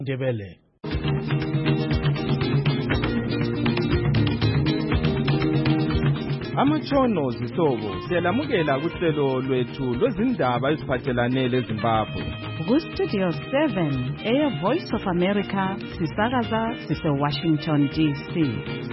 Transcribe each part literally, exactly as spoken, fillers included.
Ndebele. Amatshono zihlobo siyalamukela kuhlelo lwethu lwezindaba eziphathelane leZimbabwe. Ku-Studio seven, Air Voice of America, sisakaza sise-Washington D C.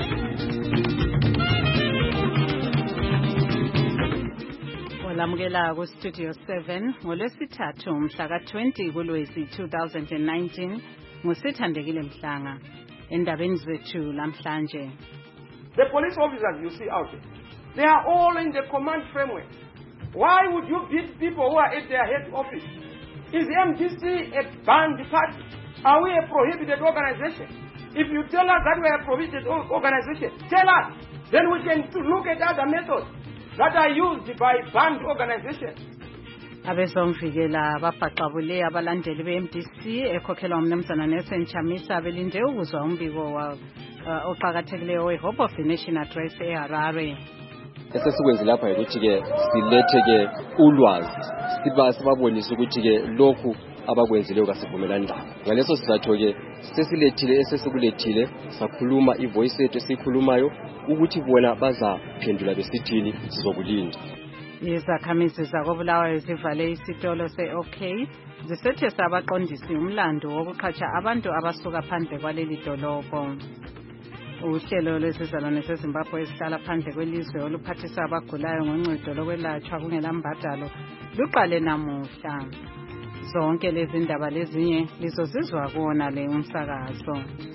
Olamukela ku-Studio seven, ngolwesithathu mhla ka-twenty kuLwezi two thousand nineteen, nguSithandekile Mhlanga. Endabeni zethu lamhlanje. The police officers you see out there, they are all in the command framework. Why would you beat people who are at their head office? Is M D C a banned party? Are we a prohibited organization? If you tell us that we are a prohibited organization, tell us. Then we can look at other methods that are used by banned organizations. Abezomvikela baphaxabule abalandeli be-M D C ekhokhelwa umnumzana Nelson Chamisa belinde ukuzwa umbiko oqhakathekileyo we-Hope of the Nation Address eHarare. Esesikwenzi lapha ukuthi ke silethe ke ulwazi siba sibabonisa ukuthi ke lokhu abakwenzileyo kasivumelani labo. Ngaleso sizathu ke sesilethile esesikulethile sakhuluma ivoice yethu esikhulumayo ukuthi bona bazaphendula besithini sizokulinda. Izakhamizi zakobulawayo zivale isitolo se-OK zisethe sabaqondisi umlando wokuqhatsha abantu abasuka phandle kwaleli dolobho. Uhlelo lwesizalwane seZimbabwe esihlala phandle kwelizwe oluphathisa abagulayo ngoncedo lokwelatshwa kungelambadalo luqale namuhla. Zonke lezi ndaba lezinye lizozizwa kuwona le umsakazo.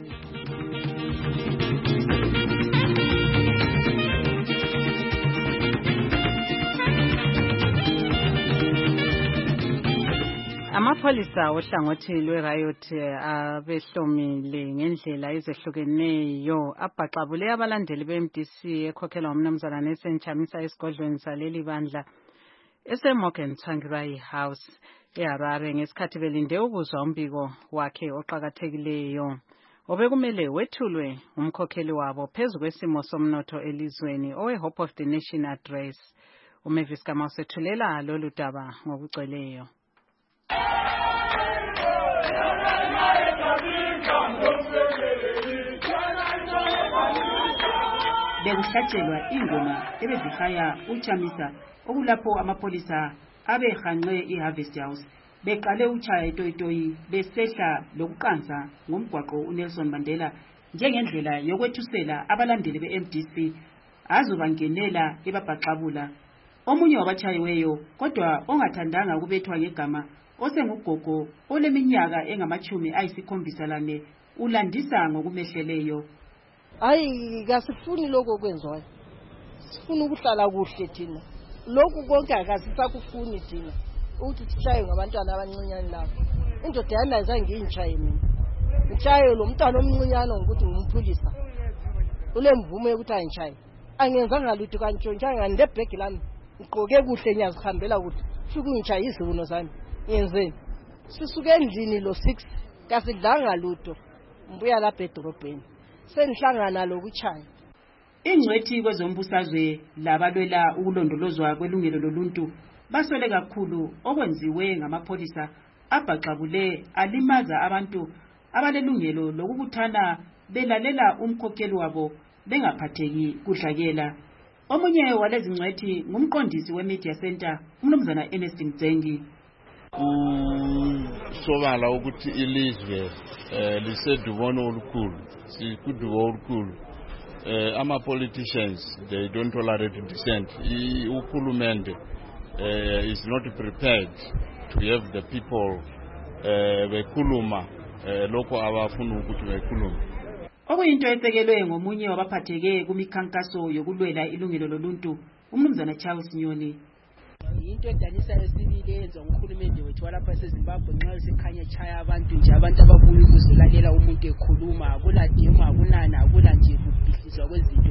Amapholisa ohlangothi lwe-riot abehlomile ngendlela ezehlukeneyo abhaxabule abalandeli be-M D C ekhokhelwa umnumzana Nelson Chamisa esigodlweni saleli bandla ese-Morgan Tsvangirai House eHarare ngesikhathi belinde ukuzwa umbiko wakhe oqhakathekileyo obekumele wethulwe umkhokheli wabo phezu kwesimo somnotho elizweni owe-Hope of the Nation Address. uMavis Kamau sethulela lolu daba ngokugcweleyo. Bekuhlatshelwa ingoma ebezihaya uChamisa okulapho amapolisa abehanqe iHarvest House beqale uchaya itoyitoyi besehla lokuqanza ngomgwaqo uNelson Mandela njengendlela yokwethusela abalandeli be-M D C azobangenela ebabhaxabula. Omunye wabachayiweyo kodwa ongathandanga ukubethwa ngegama osengugogo oleminyaka engamachumi ayisikhombisa lane ulandisa ngokumehleleyo. Hayi kasifuni lokho kwenzwayo. Sifuna ukuhlala kuhle thina. Lokhu konke akasisakufuni thina. Uthi sichaye ngabantwana abancinyane lapho. Indoda yami ayizange ngiyichaye mina. Ngichaye lo mntwana omncinyane ngokuthi ngimphulisa. Ule mvume yokuthi angichaye. Angenzanga lutho kantshontsha ngande bag lami. Ngqoke kuhle nyazihambela kuhle. Futhi ngichaye izibuno zami. Yenzeni? Sisuke endlini lo six kasidlanga lutho. Mbuya lapha edorobheni. Senihlangana lokuchaya. Ingcwethi kwezombusazwe labalwela ukulondolozwa kwelungelo loluntu basole kakhulu okwenziwe ngamapholisa abhaxabule alimaza abantu abalelungelo lokubuthana belalela umkhokheli wabo bengaphatheki kudlakela. Omunye walezi ngcwethi ngumqondisi weMedia Center umnumzana Ernest Mtsengi. Kusobala ukuthi ilizwe lisedubono olukhulu sikudubo olukhulu. Ama politicians they don't tolerate dissent. Uhulumende is not prepared to have the people bekhuluma lokho abafuna ukuthi bekhulume. Okuyinto esekelwe ngomunye wabaphatheke kumikhankaso yokulwela ilungelo loluntu umnumzana Charles Nyoni. Into edanisa esibili yenziwa nguhulumende wethu walapha eZimbabwe nxa sikhanya chaya abantu nje abantu ababuya ukuzolalela umuntu ekhuluma akuladima akunana akula nje kubhidlizwa kwezinto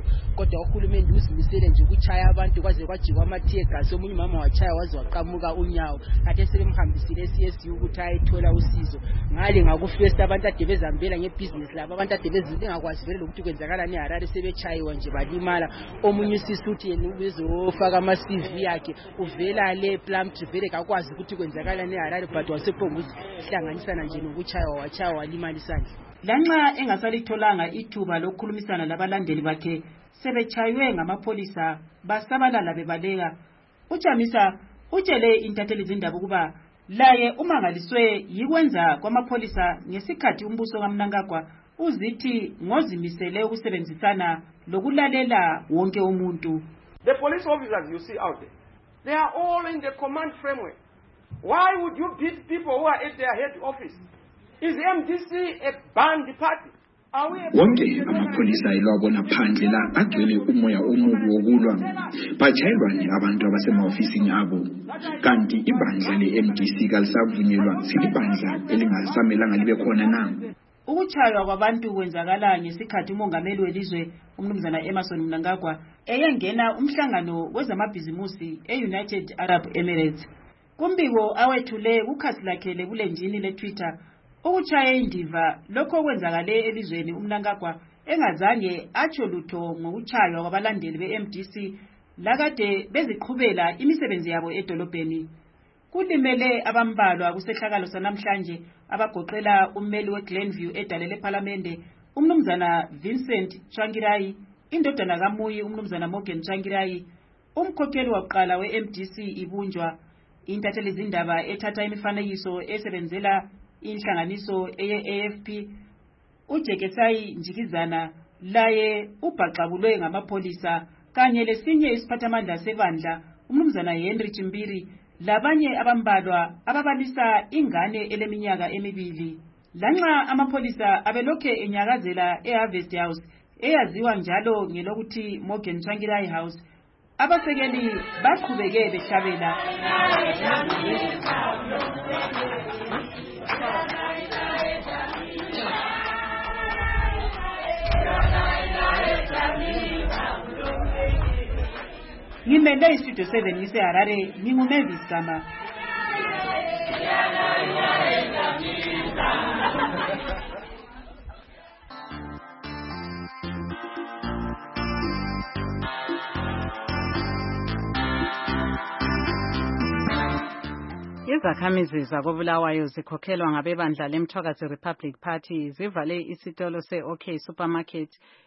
kodwa uhulumende uzimisele nje ukuchaya abantu kwaze kwajikwa ama-tear gas. Omunye umama wachaya waze waqamuka unyawo, kade sebemhambisile e-C S U ukuthi ayethola usizo. Ngale ngakufirst abantu ade bezambela ngebhizinisi labo, abantu ade bezingakwazi vele lokuthi kwenzakalani eHarare, sebechayiwa nje balimala. Omunye usisi uthi yena ubezofaka ama-C V yakhe uvela le Plumtree vele kakwazi ukuthi kwenzakalani eHarare, but wasephonga ukuzihlanganisana nje nokuchaywa wachaywa walimala isandla. Lanxa engasalitholanga ithuba lokukhulumisana labalandeli bakhe sebechaywe ngamapolisa basabalala bebaleka, uJamisa utshele intatheli zindaba ukuba laye umangaliswe yikwenza kwamapolisa ngesikhathi umbuso kaMnangagwa uzithi ngozimisele ukusebenzisana lokulalela wonke umuntu. The police officers you see out there, they are all in the command framework. Why would you beat people who are at their head office? Is M D C a banned party? Wonke amapholisa elwabona phandle la agcwele umoya omubi wokulwa, bajayelwane abantu abasemahofisini abo, kanti ibandla le-M D C kalisavunyelwa silibandla elingasamelanga libe khona na. Ukuchaywa kwabantu kwenzakala ngesikhathi umongameli welizwe umnumzana Emmerson Mnangagwa eyengena umhlangano wezamabhizimusi e-United Arab Emirates. Kumbiko awethule kukhasi lakhe lebulenjini le-Twitter, ukuchaya indiva lokho okwenzakale elizweni uMnangagwa engazange atsho lutho ngokuchaywa kwabalandeli be-M D C lakade beziqhubela imisebenzi yabo edolobheni. Kulimele abambalwa kusehlakalo sanamhlanje abagoqela ummeli weGlenview edalele eParliamente umnumzana Vincent Changirai, indodana kaMuyi umnumzana Morgan Changirai, umkhokheli waqala we-M D C ibunjwa, intatheli zindaba ethatha imifanekiso esebenzela inhlanganiso eye-A F P uJekesai Njikizana laye ubhaqabulwe ngamapolisa kanye lesinye isiphathamandla sebandla umnumzana Henry Chimbiri labanye abambalwa ababalisa ingane eleminyaka emibili. Lanxa amapolisa abelokhe enyakazela eHarvest House eyaziwa njalo ngelokuthi Morgan Changirai House, abasekeli baqhubeke behlabela. Ngimele istudio seven ngise Harare, nginguMavis Gama. Izakhamizi zakoBulawayo zikhokhelwa ngabebandla leMthwakazi Republic Party zivale isitolo se-OK Supermarket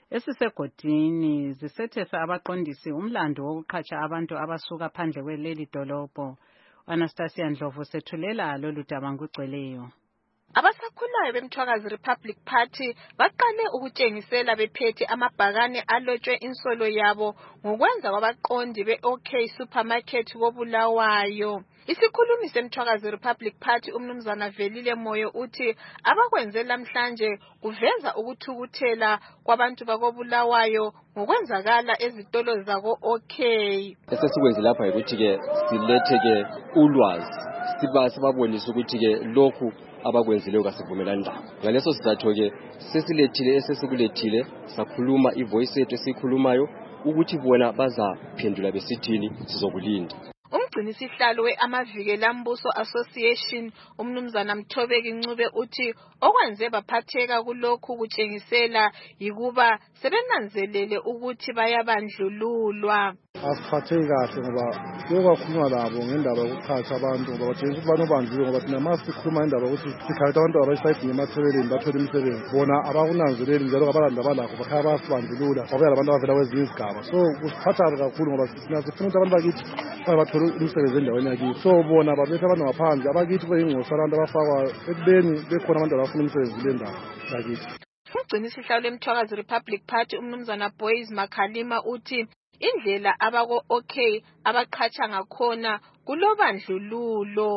esisegodini zisethesa abaqondisi umlando wokuqhatsha abantu abasuka phandle kweleli dolobho. Anastasia Ndlovu sethulela lolu daba ngugcweleyo. Abasakhulayo beMthwakazi Republic Party baqale ukutshengisela bephethe amabhakane alotshwe insolo yabo ngokwenza kwabaqondi be-OK Supermarket koBulawayo. Isikhulumi seMthwakazi Republic Party umnumzana Velile Moyo uthi abakwenze namhlanje kuveza ukuthukuthela kwabantu bakoBulawayo ngokwenzakala ezitolo zako OK. Esesikwenze lapha ukuthi ke silethe ke ulwazi siba sibabonisa ukuthi ke lokhu abakwenzileyo kasivumelani labo. Ngaleso sizathu ke sesilethile esesikulethile sakhuluma ivoice yethu esikhulumayo ukuthi bona bazaphendula besithini sizokulinda. Umgcinisihlalo we-Amavikela Mbuso Association umnumzana Mthobeki Ncube uthi okwenze baphatheka kulokhu kutshengisela yikuba sebenanzelele ukuthi bayabandlululwa. Asiphatheki kahle ngoba yokakhuluma labo ngendaba yokuqhatsha abantu ngoba batshengisa ukuthi banobandlululo ngoba thina mase sikhuluma ngendaba ukuthi sikhaleta abantu abayisayidinga ematheleleni bathole imisebenzi bona abakunanzeleli njalo abalanda balakho bakhaya bayasibandlulula babuya labantu abavela kwezinye izigaba. So kusiphatha kakhulu ngoba sina sifuna ukuthi abantu bakithi bathole imisebenzi endaweni yakithi. So bona babetha abantu ngaphandle abakithi beyingosi abantu abafakwayo ekubeni bekhona abantu abafuna imisebenzi kule ndawo yakithi. Umgcinisihlalo leMthwakazi Republic Party umnumzana Boys Makhalima uthi indlela abako OK abaqhatsha ngakhona kulobandlululo.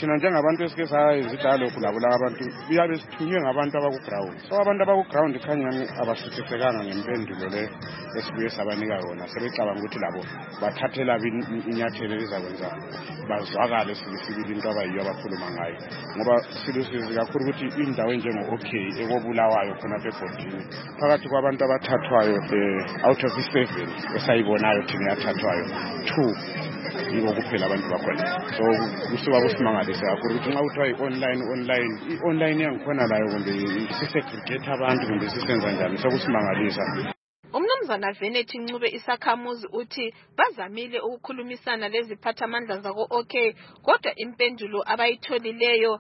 thina njengabantu esike sayizidalo kulabula abantu biyabe sithunywe ngabantu abaku-ground so abantu abaku-ground khanyani abasithisekanga ngempendulo le esibuye sabanika yona sebecabanga ukuthi labo bathathela inyathelo elizakwenza bazwakale sibisibili into abayiyo abakhuluma ngayo ngoba silusizi kakhulu ukuthi indawo enjengo-okay ekobulawayo khonapha egodini phakathi kwabantu abathathwayo um out of i-seven esayibonayo thina yathathwayo two yibo kuphela abantu bakhona so kusuka kusimangalise kakhulu ukuthi nxa kuthiwa i-online online i-online yangikhona layo kumbe sisegregate abantu kumbe sisenza njani sokusimangalisa. Umnumzana Venethi Ncube isakhamuzi uthi bazamile ukukhulumisana leziphathamandla zako-OK kodwa impendulo abayitholileyo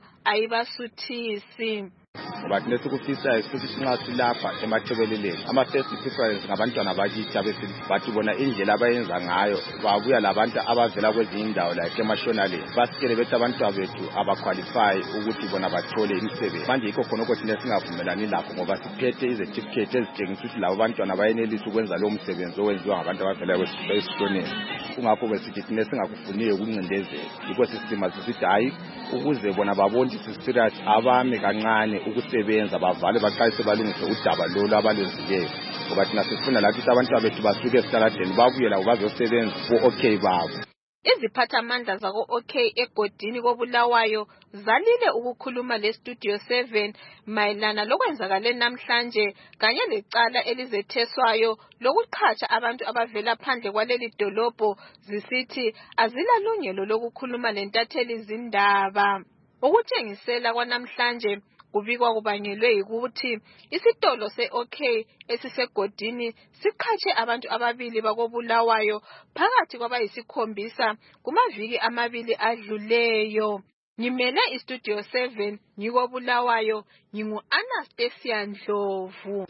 ayibasuthisi. But nesikufisa isifuthi sinxa silapha emathebeleleni ama-first preference ngabantwana bakithi abesilisa bathi bona indlela abayenza ngayo babuya labantu abavela kwezinye indawo like emashonaleni basikele bethi abantwana bethu abaqualify ukuthi bona bathole imisebenzi manje yikho khonokho thina singavumelani lakho ngoba siphethe izetifikhethi ezitshengisa ukuthi labo bantwana bayenelisa ukwenza lowo msebenzi owenziwa ngabantu abavela esishoneni kungakho besithi thina singakufuniyo ukuncindezela yikho sisima sisithi hayi ukuze bona babone sisirious abame kancane ukusebenza bavale baqalise balungise udaba lolu abalwenzileyo ngoba thina sifuna lathi abantu abethu basuke esitaladeni babuye labo bazosebenza ku-OK babo. Iziphathamandla zako-OK egodini kobulawayo zalile ukukhuluma le-Studio seven mayelana lokwenzakale namhlanje kanye lecala elizetheswayo lokuqhatsha abantu abavela phandle kwaleli dolobho zisithi azilalungelo lokukhuluma lentatheli zindaba. Ukutshengisela kwanamhlanje kubikwa kubangelwe ukuthi isitolo se-OK esisegodini siqhatshe abantu ababili bakobulawayo phakathi kwabayisikhombisa kumaviki amabili adluleyo. Ngimele iStudio seven ngikobulawayo ngingu-Anastasia Ndlovu.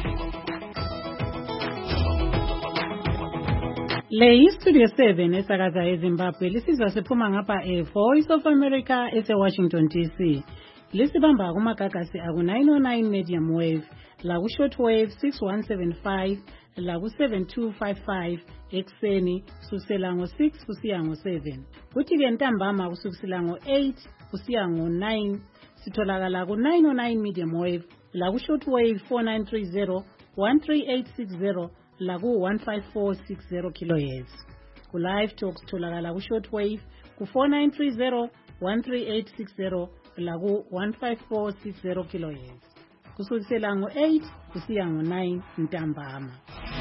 Le iStudio seven esakaza eZimbabwe lisizwa siphuma ngapha e-Voice of America ese-Washington D C. Lisibamba kumagagasi aku nine oh nine medium wave, la ku short wave six one seven five, la ku seven two five five ekseni kusukela ngo six kusiya ngo seven. Kuthi ke ntambama kusukela ngo eight kusiya ngo nine sitholakala ku nine oh nine medium wave, la ku short wave four nine three zero, one three eight six zero, la ku one five four six zero kilohertz. Ku live talk sitholakala ku short wave ku four nine three zero, one three eight six zero lagu one five four six zero kilohertz kusukela ngo eight kusiya ngo nine ntambama.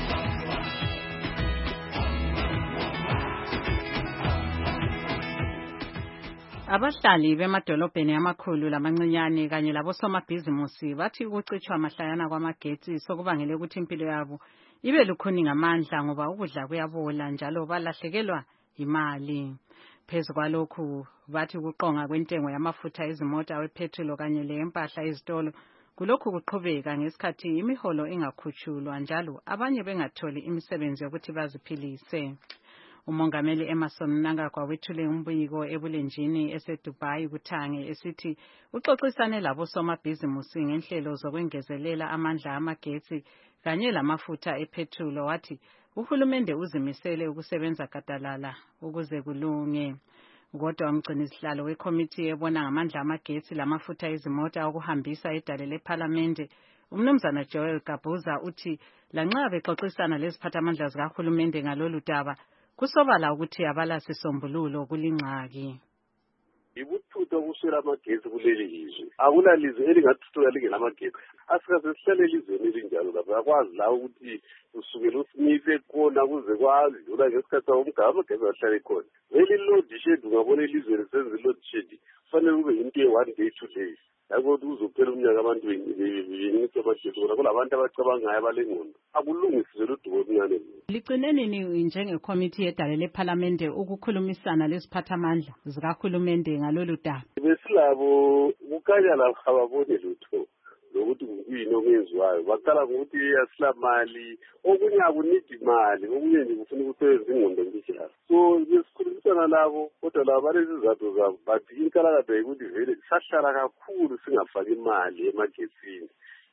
Abahlali bemadolobheni amakhulu lamancinyane kanye labosomabhizimusi bathi ukucitshwa amahlayana kwamagetsi sokubangele ukuthi impilo yabo ibe lukhuni ngamandla ngoba ukudla kuyabola njalo balahlekelwa imali. Phezu kwalokhu bathi ukuqonga kwentengo yamafutha ezimota wepetrol kanye lempahla ezitolo kulokhu kuqhubeka ngesikhathi imiholo ingakhutshulwa njalo abanye bengatholi imisebenzi yokuthi baziphilise. Umongameli Emerson Mnangagwa wethule umbiko ebulenjini eseDubai kuthange esithi uxoxisane labo somabhizimusi ngenhlelo zokwengezelela amandla amagetsi kanye lamafutha epetrol wathi uhulumende uzimisele ukusebenza gadalala ukuze kulunge. Kodwa umgcinisihlalo wekomiti ebona ngamandla amagetsi lamafutha ezimota okuhambisa edale leParliament umnumzana Joel Gabuza uthi lanxa bexoxisana leziphathamandla zikahulumende ngalolu daba kusobala ukuthi abalasisombululo kulingxaki. Ibuthutha kuswela amagetsi kuleli lizwe akulalizwe elingathuthuka lingelamagetsi asikaze sihlale elizweni elinjalo lapho akwazi la ukuthi kusukela uSmith khona kuze kwadlula ngesikhathi umgaba amagetsi ahlale khona leli load shed ungabona elizweni senze load shed kufanele kube into ye-one day two days yako uzophela umnyaka abantu bengithi amagetsi kona kulabantu abacabangayo abalengqondo akulungiswe lodubo oluncane. Ligcine nini njengekomiti yedale leParliament ukukhulumisana leziphathamandla zikahulumende ngalolu daba? Besilabo kukhanya lapha ababone lutho lokuthi kuyini okwenziwayo baqala ngokuthi asilamali okunye akunidi imali okunye nje kufuna ukusebenza ingqondo njalo so besikhulumisana labo kodwa labo balezizathu zabo bathi inkalakade ukuthi vele sahlala kakhulu singafaki imali emagetsini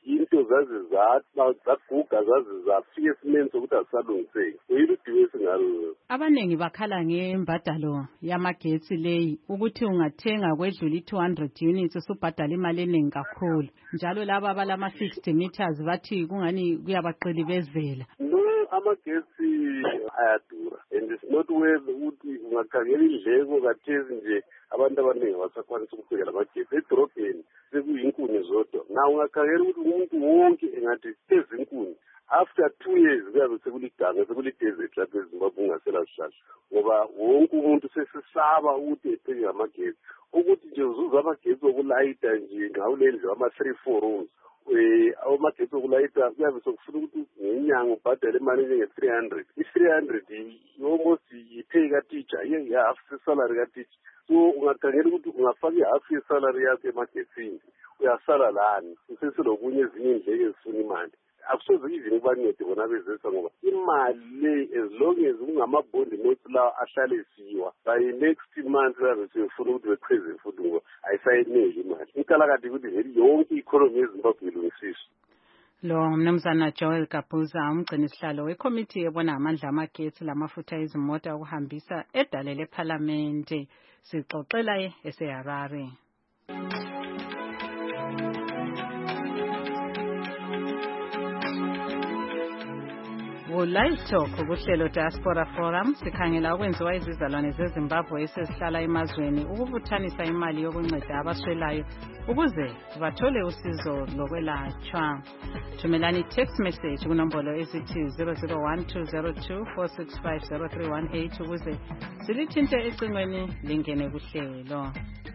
into zaze zaguga zaze zafika esimeni sokuthi azisalungiseki. Uyiludinga esingalo. Abanengi bakhala ngembadalo yamagetsi leyi ukuthi ungathenga kwedlula i-two hundred units usubhadala imali eningi kakhulu. Njalo laba abalama fixed meters bathi kungani kuyabaqilibezela. Amagetsi ayadura and it's not worth ukuthi ungakhangela indleko kathezi nje abantu abaningi basakwanisa ukufikela amagetsi edorobheni sekuyinkuni zodwa. Na ungakhangela ukuthi umuntu wonke engathi ezinkuni after two years kuyabe sekuliganga sekulidesert lapha eZimbabwe ungasela sihlahla ngoba wonke umuntu sesisaba ukuthi ethenge amagetsi ukuthi nje uzuza amagetsi okulayita nje ngawulendle ama three four rooms. Eh awamagetsi okulayita kuyabe sokufuna ukuthi ngenyanga ubhadale imali njenge three hundred. I-three hundred almost ipay ka teacher ye half salary ka teacher. So ungakhangela ukuthi ungafaka i-half salary yakho emagetsini uyasala lani useselokunye ezinye indleko ezifuna imali. Akusoze even ubancede bona bezesa ngoba imali le as long as ungamabondi notes la ahlale siwa by next month yabe sefuna ukuthi beqheze futhi ngoba ayisayineki imali. Inkalakade ukuthi vele yonke i-economy yeZimbabwe ilungisiswe. Lo mnumzana Joel Kabuza umgcini isihlalo wekomiti ebona amandla amagetsi lamafutha ezimota ukuhambisa edale leParliament. Sixoxela eseHarare. Live Talk kuhlelo Diaspora Forum sikhangela okwenziwa izizalwane zeZimbabwe esezihlala emazweni ukubuthanisa imali yokunceda abaswelayo ukuze bathole usizo lokwelatshwa. Thumelani text message kunombolo ezithi zero zero one two zero two four six five zero three one eight ukuze silithinte ecingweni lingene kuhlelo.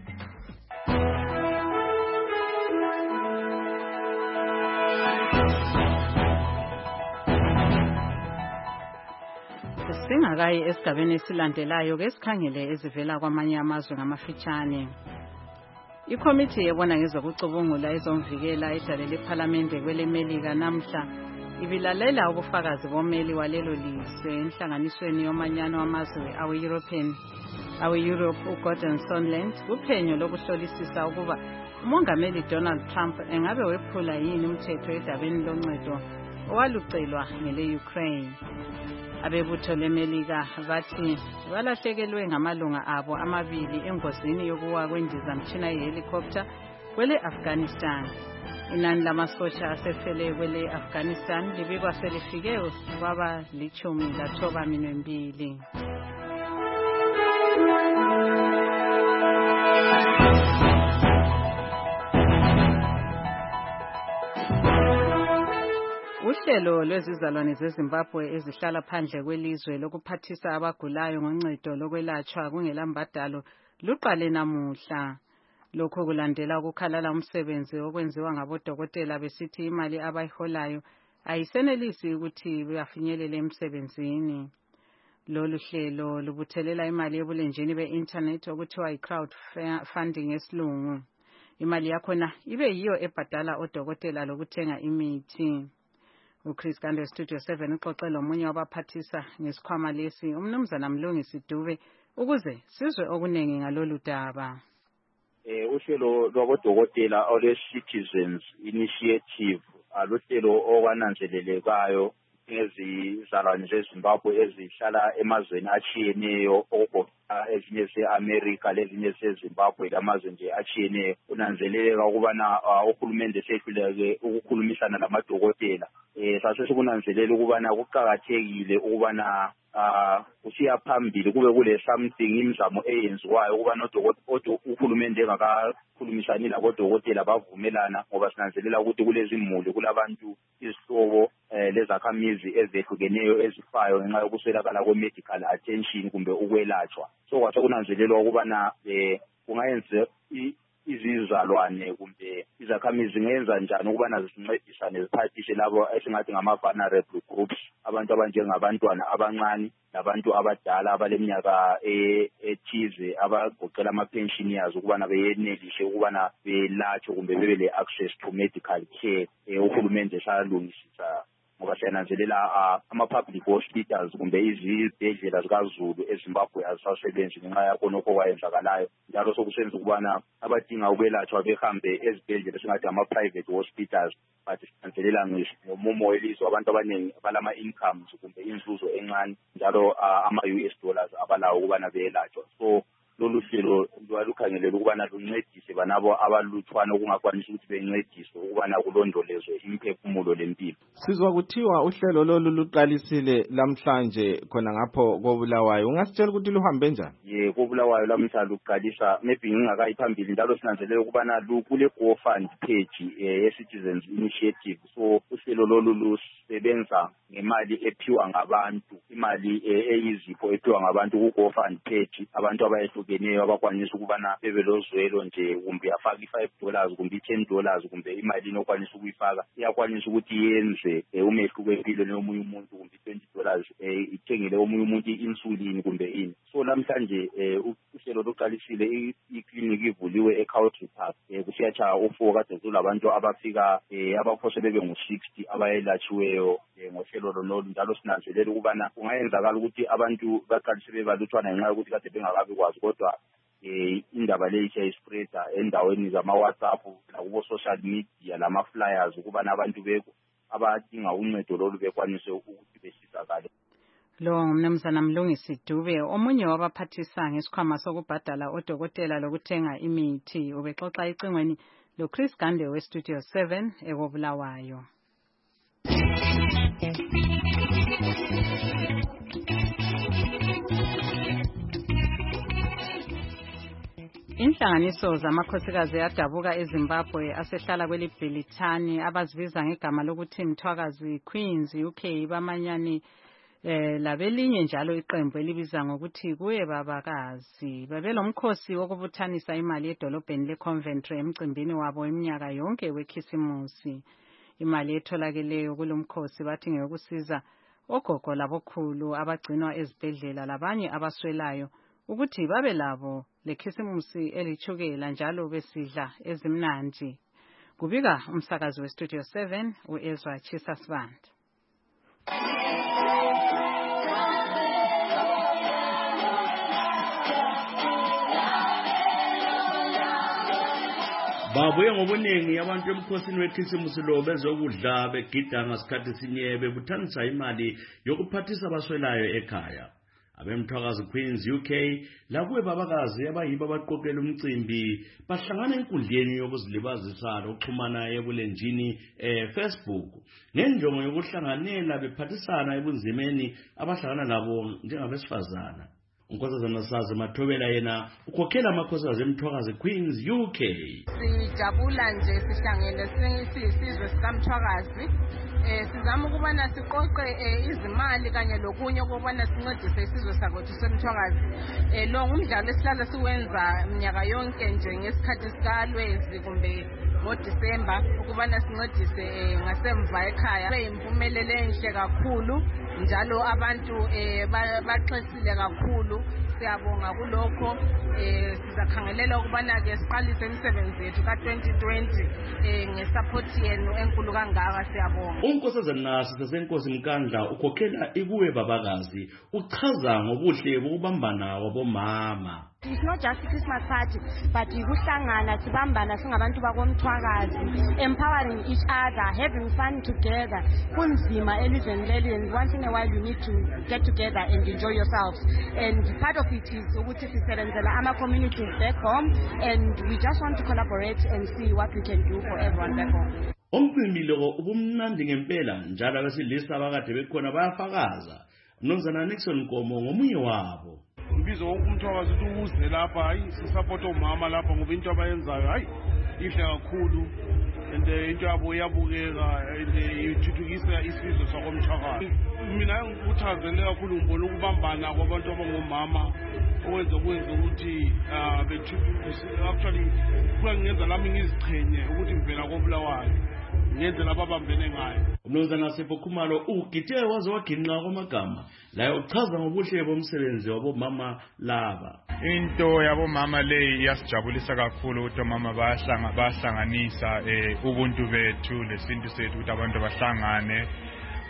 Singakayi esigabeni esilandelayo ke sikhangele ezivela kwamanye amazwe ngamafitshane. Ikomiti yebona ngezokucubungula ezomvikela edale leParliament kweleMelika namhla ibilalela ubufakazi bomeli walelo lizwe enhlanganisweni yomanyano wamazwe awe-European awe-Europe uGordon Sondland kuphenyo lokuhlolisisa ukuba umongameli Donald Trump engabe wephula yini umthetho edabeni loncedo owalucelwa ngele-Ukraine. Abebutho leMelika bathi balahlekelwe ngamalunga abo amabili engozini yokuwa kwendizamtshina yehelicopter kwele Afghanistan. Inani lamasosha asefele kwele Afghanistan libikwa selifike kwaba lichumi lathoba minwe mbili. Uhlelo lwezizalwane zeZimbabwe ezihlala phandle kwelizwe lokuphathisa abagulayo ngoncedo lokwelatshwa kungelambadalo luqale namuhla. Lokho kulandela ukukhalala umsebenzi okwenziwa ngabodokotela besithi imali abayiholayo ayisenelisi ukuthi bafinyelele emsebenzini. Lolu hlelo lubuthelela imali ebulenjini be-internet okuthiwa i-crowd funding esilungu. Imali yakhona ibe yiyo ebhadala odokotela lokuthenga imithi. uChris Gande Studio seven uxoxela omunye wabaphathisa ngesikhwama lesi umnumzana Mlungisi Dube ukuze sizwe okunengi ngalolu daba. Eh uhlelo lwabodokotela ole Citizens Initiative aluhlelo okwananzelelekayo ngezizalwane zeZimbabwe ezihlala emazweni achiyeneyo okugoqela ezinye ze-America lezinye zeZimbabwe lamazwe nje achiyeneyo. Unanzeleleka ukubana uhulumende sehluleke ukukhulumisana lamadokotela. Eh sase sikunanzelela ukubana kuqhakathekile ukubana ah usiya phambili kube kule something imizamo eyenziwayo ukubana odokotela uhulumende engakakhulumisani labodokotela bavumelana ngoba sinanzelela ukuthi kulezi imuli kulabantu isihlobo lezakhamizi ezehlukeneyo ezifayo ngenxa yokuswelakala kwe-medical attention kumbe ukwelatshwa. So kwase kunanzelelwa ukubana eh kungayenza izizalwane kumbe izakhamizi zingenza njani ukubana zincedisane ziphathishe labo esingathi ngama-vulnerable groups, abantu abanjengabantwana abancane labantu abadala abaleminyaka ethize abagoqela ama-pensioners ukubana beyenelishe ukubana belatshwe kumbe bebe le-access to medical care. Uhulumende salungisisa ngoba siyananzelela ama-public hospitals kumbe izibhedlela zikaZulu eZimbabwe azisasebenzi ngenxa yakhonokho kwayenzakalayo, njalo sokusenza ukubana abadinga ukwelatshwa behambe ezibhedlela esingathi ama-private hospitals. But sinanzelela ngomumo welizwe abantu abaningi balama-incomes kumbe inzuzo encane, njalo ama-U S dollars abalawo ukubana beyelatshwa. So lolu hlelo lwalukhangelela ukubana luncedise banabo abalutshwana okungakwanisi ukuthi bencediswe ukubana kulondolezwe imphefumulo lempilo. Sizwa kuthiwa uhlelo lolu luqalisile lamhlanje khona ngapho koBulawayo. Ungasitshela ukuthi luhambe njani? Ye, koBulawayo lamhla luqalisa maybe ngingakayi phambili, njalo sinanzelela ukubana lukule GoFund page ye-Citizens Initiative. So uhlelo lolu lusebenza ngemali ephiwa ngabantu, imali eyizipho ephiwa ngabantu ku-GoFund page. Abantu abayehlukeneyo abakwanisa ukubana bebelozwelo nje, kumbe afaka i-five dollars kumbe i-ten dollars kumbe imali inokwanisa ukuyifaka, iyakwanisa ukuthi yenze umehluko empilo neyomunye umuntu, kumbe twenty dollars ithengele omunye umuntu i-insulin kumbe ini. So namhlanje uhlelo luqalisile, iklinikhi ivuliwe eCountry Park, kusiyatsha u-four kade kulabantu abafika abaphose bebe ngu-sixty abayelatshiweyo ngohlelo lolu, njalo sinanzelela ukubana kungayenzakala ukuthi abantu baqalise bebalutshwana ngenxa yokuthi kade bengakabi kwazi, kodwa indaba leyi siyayispreada endaweni zama-WhatsApp nakubo-social media lama-flyers ukubana abantu beko abadinga uncedo lolu bekwanise ukuthi besizakale. Lo ngumnumzana Mlungisi Dube, omunye wabaphathisa ngesikhwama sokubhadala odokotela lokuthenga imithi. Ubexoxa icingweni lo Chris Gande we Studio seven ekoBulawayo. Inhlanganiso zamakhosikazi adabuka eZimbabwe asehlala kwelibhilithani abazibiza ngegama lokuthi Mthwakazi Queens U K bamanyani eh labelinye njalo iqembu elibiza ngokuthi kuye babakazi babelomkhosi wokubuthanisa imali edolobheni leCoventry emcimbini wabo iminyaka yonke wekhisimusi. Imali etholakeleyo kulomkhosi bathi ngeyokusiza ogogo labokhulu abagcinwa ezibhedlela labanye abaswelayo ukuthi babe labo lekhisimusi elithukela njalo besidla ezimnandi. Kubika umsakazi we Studio seven uEzra Chisasband. Babuye ngobuningi abantu emkhosini wekhisimusi lo bezokudla begida ngasikhathi sinye bebuthanisa imali yokuphathisa abaswelayo ekhaya. Abemthwakazi Queens U K lakuwe babakazi abayibo abaqoqela umcimbi bahlangana enkundleni yokuzilibazisa lokuxhumana ebulenjini eFacebook ngenjongo yokuhlanganela bephathisana ebunzimeni abahlangana nabo njengabesifazana. Unkosazana Sazi Mathobela yena ukhokhela amakhosikazi emthwakazi Queens U K. Sijabula nje sihlangene sisizwe sikaMthwakazi. Eh sizama ukubana siqoqe izimali kanye lokunye ukubana sincedise isizwe sakho semthwakazi. Eh lo ngumdlalo esihlala siwenza minyaka yonke nje ngesikhathi sikalwezi kumbe ngoDisemba ukubana sincedise ngasemva ekhaya. Beyimpumelelo enhle kakhulu njalo abantu eh baxesile kakhulu. Siyabonga kulokho eh sizakhangelela ukubana ke siqalise imisebenzi yethu ka twenty twenty eh ngesupport yenu enkulu kangaka siyabonga. Unkosazana Sisenkosi Mkandla ukhokhela ikuwe babakazi uchaza ngobuhle bokubambana wabomama. It's not just a Christmas party, but ukuhlangana sibambana singabantu bakomthwakazi, empowering each other, having fun together. Kunzima elizweni leli, and once in a while you need to get together and enjoy yourselves. And part of it is ukuthi sisebenzela ama communities back home, and we just want to collaborate and see what we can do for everyone back home. Umcimbi lo ubumnandi ngempela njalo abesilisa abakade bekhona bayafakaza. Mnumzana Nixon Nkomo ngomunye wabo. Mbizo wonke umthwakazi ukuthi uze lapha hayi sisupport omama lapha ngoba into abayenzayo hayi ihle kakhulu and into yabo iyabukeka and ithuthukisa isizwe sakomthwakazi. Mina ngikuthandele kakhulu ngibona ukubambana kwabantu abangomama okwenza kwenza ukuthi bethuthukise actually kuyangenza lami ngizichenye ukuthi ngivela koBulawayo ngenze lababambene ngayo. Umnumzana Sipho Khumalo ugithe waze waginqa kwamagama la uchaza ngobuhle bomsebenzi wabomama laba. Into yabomama le iyasijabulisa kakhulu ukuthi omama bayahlanga bahlanganisa ubuntu bethu lesintu sethu ukuthi abantu bahlangane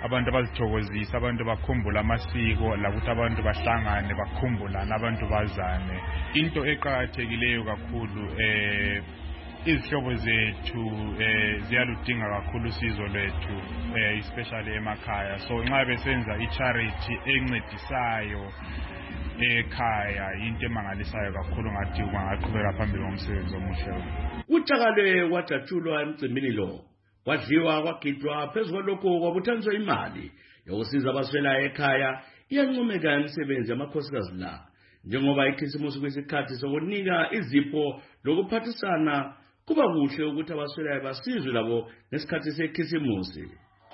abantu abazithokozisa abantu bakhumbula amasiko lakuthi abantu bahlangane bakhumbulana abantu bazane. Into eqakathekileyo kakhulu eh izihlobo zethu eh ziyaludinga kakhulu usizo lwethu eh especially emakhaya. So nxa besenza i-charity encedisayo ekhaya into emangalisayo kakhulu ngathi ungaqhubeka phambili ngomsebenzi omuhle. Utshakale wadatshulwa emcimbini lo. Kwadliwa kwagidwa phezu kwalokho kwabuthaniswa imali yokusiza abaswelayo ekhaya iyancomeka imisebenzi yamakhosikazi la. Njengoba ikhisimusi kwesikhathi sokunika izipho lokuphathisana kuba kuhle ukuthi abaswelayo basizwe labo nesikhathi sekhisimusi.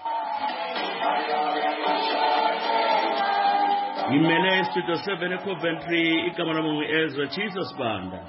Ngimele Studio seven eCoventry igama lami ngu-Ezra Jesus Banda.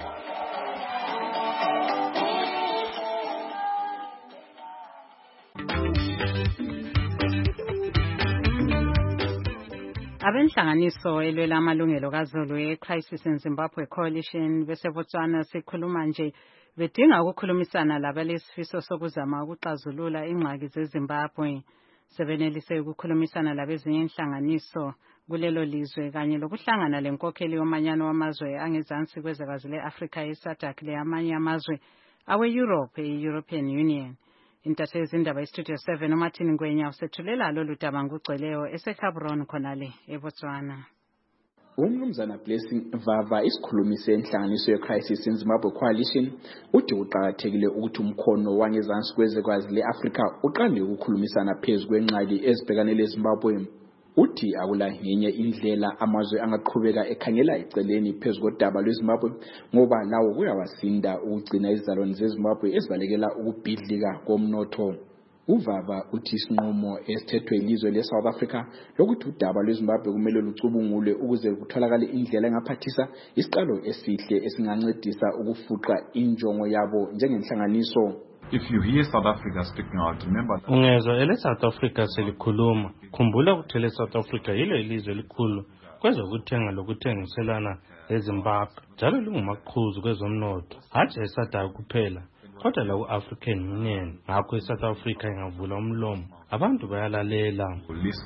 Abenhlanganiso elwela amalungelo kaZulu e-Crisis in Zimbabwe Coalition bese Botswana sikhuluma nje bedinga ukukhulumisana labalesifiso sokuzama ukuxazulula ingxaki zeZimbabwe. Sebenelise ukukhulumisana labezinye inhlanganiso kulelo lizwe kanye lokuhlangana lenkokheli yomanyano wamazwe angezansi kwezwekazi le-Afrika ye-SADC le-amanye amazwe awe-Europe e-European Union. Intatheli zindaba eStudio seven uMartin Ngwenya usethulela lolu daba ngugcweleyo eseCameroon khonale eBotswana. Umnumzana Blessing Vava isikhulumi senhlanganiso ye-Crisis in Zimbabwe Coalition uthi uqakathekile ukuthi umkhono wangezansi kwezwekazi le-Afrika uqale ukukhulumisana phezu kwengxaki ezibhekane leZimbabwe. Uthi akula ngenye indlela amazwe angaqhubeka ekhangela eceleni phezu kodaba lweZimbabwe ngoba lawo kuyawasinda ukugcina izizalwane zeZimbabwe ezibalekela ukubhidlika komnotho. Uvava uthi isinqumo esithethwe ilizwe leSouth Africa lokuthi udaba lweZimbabwe kumele lucubungule ukuze kutholakale indlela engaphathisa isiqalo esihle esingancedisa ukufuqa injongo yabo njengenhlanganiso. If you hear South Africa speaking out, remember ungezwa ele South Africa selikhuluma, khumbula ukuthi le South Africa yilo ilizwe elikhulu kwezokuthenga lokuthengiselana leZimbabwe njalo lingumaqhuzu kwezomnotho hathi eSADC kuphela kodwa la ku-African Union. Ngakho iSouth Africa ingavula umlomo abantu bayalalela.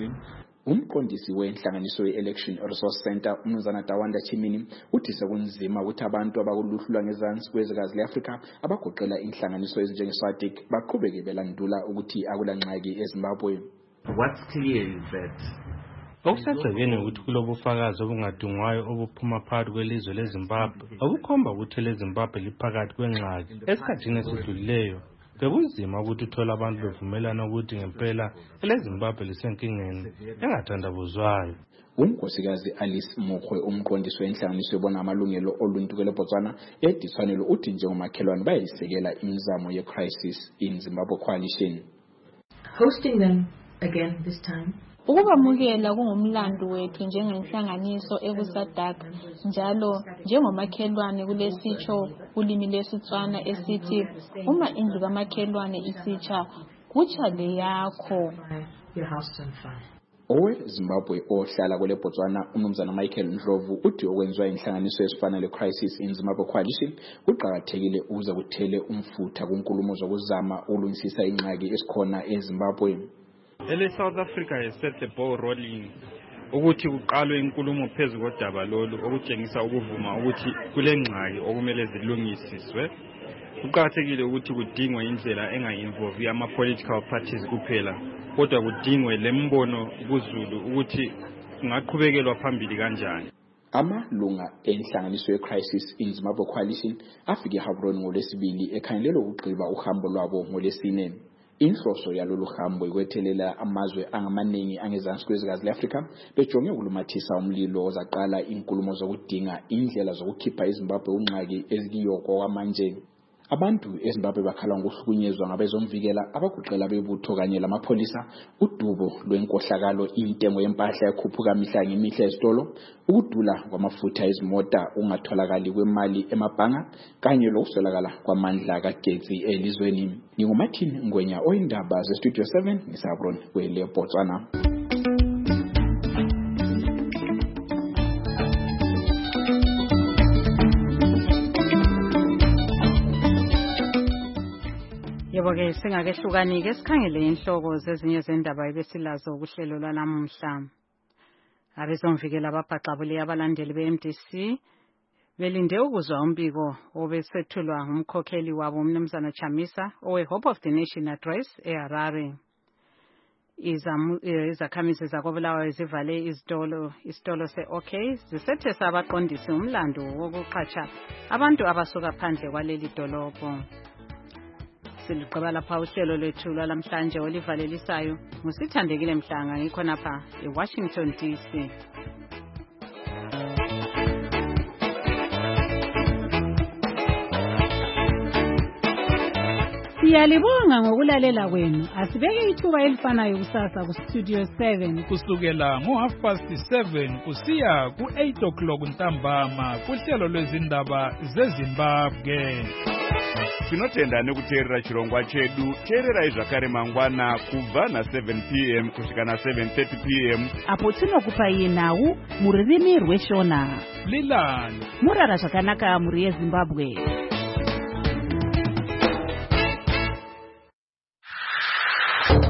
Umqondisi wenhlanganiso ye-Election Resource Center umnumzana Tawanda Chimini uthi sekunzima ukuthi abantu abakuluhlu lwangezansi kwezwekazi le-Afrika abagoqela inhlanganiso ezinjenge-SADC baqhubeke belandula ukuthi akulanxaki eZimbabwe. What's clear is that okusagcekeni ukuthi kulobufakazi obungadungwayo obuphuma phakathi kwelizwe leZimbabwe obukhomba ukuthi leZimbabwe liphakathi kwengxaki. Esikhathini esidlulileyo bekunzima ukuthi uthola abantu bevumelana ukuthi ngempela eleZimbabwe lisenkingeni engathandabuzwayo. Unkosikazi Alice Mokhwe umqondisi wenhlanganiso ebona amalungelo oluntu kwele Botswana ediswanelo uthi njengomakhelwane bayisekela imizamo ye-Crisis in Zimbabwe Coalition. Hosting them again this time. Ukubamukela kungumlando wethu njengenhlanganiso eku-SADC njalo njengomakhelwane kulesitsho ulimi lesiTswana esithi uma indlu kamakhelwane isitsha kutsha le yakho. Owe Zimbabwe ohlala kwele Botswana umnumzana Michael Ndlovu uthi okwenziwa inhlanganiso esifana le-Crisis in Zimbabwe Coalition kuqakathekile ukuze kuthele umfutha kunkulumo zokuzama ukulungisisa ingxaki esikhona eZimbabwe. Ele South Africa has set the ball rolling ukuthi kuqalwe inkulumo phezu kodaba lolu okutshengisa ukuvuma ukuthi kule ngxaki okumele zilungisiswe. Kuqakathekile ukuthi kudingwe indlela enga-involve ama-political parties kuphela kodwa kudingwe lembono kuZulu ukuthi kungaqhubekelwa phambili kanjani. Amalunga enhlanganiso ye-Crisis in Zimbabwe Coalition afike eGaborone ngolwesibili ekhangelelwe ukuqhiba uhambo lwabo ngolwesine. Inhloso yalolu hambo ikwethelela amazwe angamaningi angezansi kwezwekazi le-Afrika bejonge ukulumathisa umlilo ozaqala inkulumo zokudinga indlela zokukhipha iZimbabwe unxaki ezikiyo kwamanje. Abantu eZimbabwe bakhala ngokuhlukunyezwa ngabezomvikela abaguqela bebutho kanye lamapholisa, udubo lwenkohlakalo, intengo yempahla ekhuphuka mihla ngemihla ezitolo, ukudula kwamafutha ezimota, ungatholakali kwemali emabhanga kanye lokuswelakala kwamandla kagetsi elizweni. NginguMartin Ngwenya oyindaba zeStudio seven ngisabroni kwele Botswana. Yebo Ngakho-ke singakehlukani-ke sikhangele inhloko zezinye zendaba ebesilazo kuhlelo lwanamuhla. Abezomvikela ababhaxabule abalandeli be-M D C belinde ukuzwa umbiko obesethulwa ngumkhokheli wabo uMnumzana Chamisa owe-Hope of the Nation Address eHarare. Izakhamizi zakoBulawayo zivale izitolo isitolo se-OK zisethesa abaqondisi umlando wokuqhatsha abantu abasuka phandle kwaleli dolobho. Siliqaba lapha uhlelo lethu lwalamhlanje olivalelisayo ngusithandekile Mhlanga ngikhonapha eWashington D C. Siyalibonga ngokulalela kwenu. Asibeke ithuba elifanayo kusasa ku Studio seven kusukela ngo half past seven kusiya ku eight o'clock ntambama kuhlelo lwezindaba zeZimbabwe. Tinotenda nekuteerera chirongwa chedu. Teererai zvakare mangwana kubva na seven p m kusvika na seven thirty p m apo tinokupai nhau mururimi rweshona. Lilani murara zvakanaka muri yeZimbabwe.